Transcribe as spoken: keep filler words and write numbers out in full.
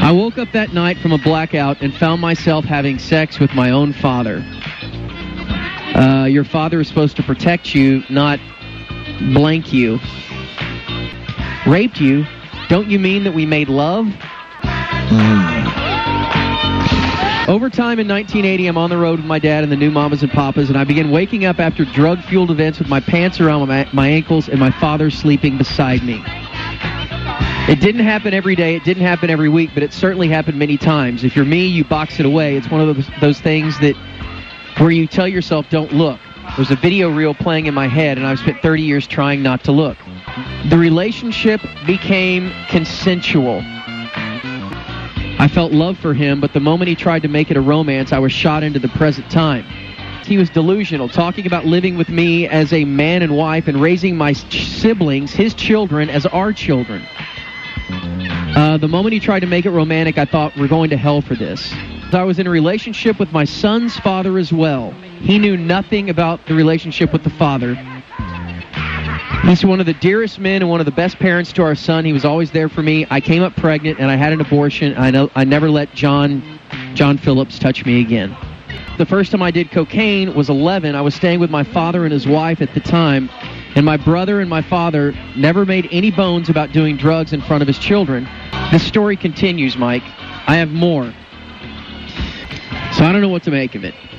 I woke up that night from a blackout and found myself having sex with my own father. Uh, your father is supposed to protect you, not blank you. Raped you? Don't you mean that we made love? Mm. Over time in nineteen eighty, I'm on the road with my dad and the new mamas and papas, and I began waking up after drug-fueled events with my pants around my, my ankles and my father sleeping beside me. It didn't happen every day, it didn't happen every week, but it certainly happened many times. If you're me, you box it away. It's one of those, those things that where you tell yourself, don't look. There's a video reel playing in my head, and I've spent thirty years trying not to look. The relationship became consensual. I felt love for him, but the moment he tried to make it a romance, I was shot into the present time. He was delusional, talking about living with me as a man and wife and raising my siblings, his children, as our children. Uh, the moment he tried to make it romantic, I thought, we're going to hell for this. I was in a relationship with my son's father as well. He knew nothing about the relationship with the father. He's one of the dearest men and one of the best parents to our son. He was always there for me. I came up pregnant, and I had an abortion. I, know, I never let John, John Phillips touch me again. The first time I did cocaine was eleven. I was staying with my father and his wife at the time, and my brother and my father never made any bones about doing drugs in front of his children. This story continues, Mike. I have more. So I don't know what to make of it.